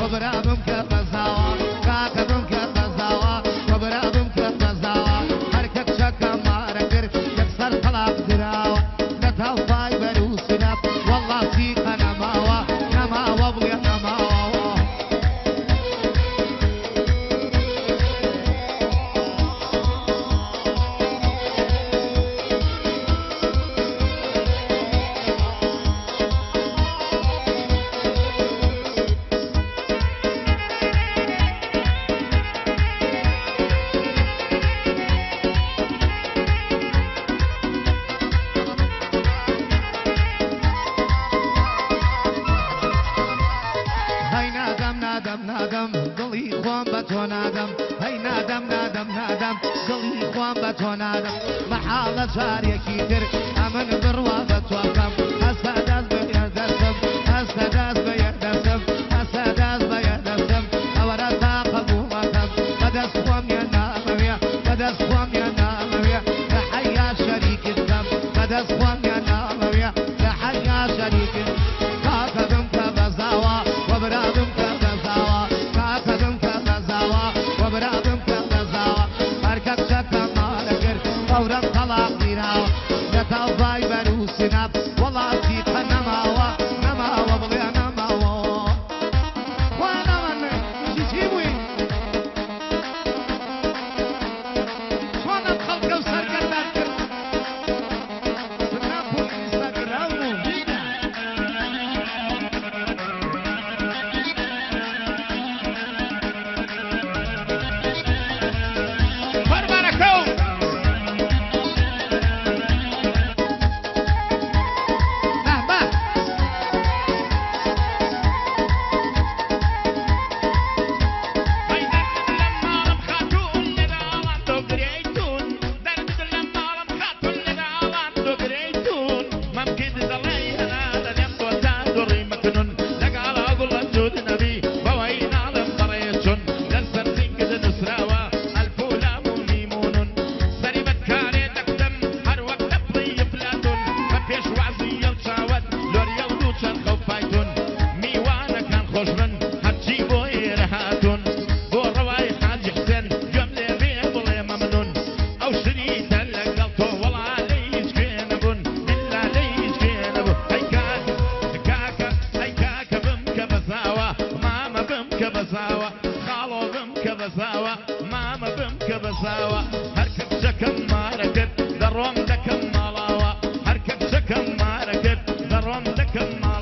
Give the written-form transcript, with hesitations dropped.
وبرابم كبزاوا كاكبم كبزاوا وبرابم كبزاوا هركك شكا ماركر يكسر طلاق دراوا نتوفاي بروسنا والله فيك نماوا بغي نماوا نادم دڵی خۆم بە تۆ نادەم هەی نادەم دڵی خۆم بە تۆ نادەم مەحاڵە جارێکی تر ئەمن بڕوا بە تۆ بکەم هەستا دەست بە یەردەستم هەستا دەست بە یەردەستم هەستا دەست بە یەردەستم ئەوەرە تاقە بوومەکەم بەدەست خۆم یە نامەوێ بەدەست خۆم یە نامەوێ لە حەیا شەریکت بکەم بەدەست خۆم یە نامەوێ لە حەیا شەریکت کاکەدم کە بەزاوە وەبرادم کە فورا طلاق ديناوا نتوفاي بروسنا والله فيك نماوا بغي نماوا وانا من جيبوي شلون ادخل كوثر قلبك سنابول انستغرام ماما بم كبساوة هركب شكم ما ركب دروم دكم مالاوة هركب شكم ما ركب دروم دكم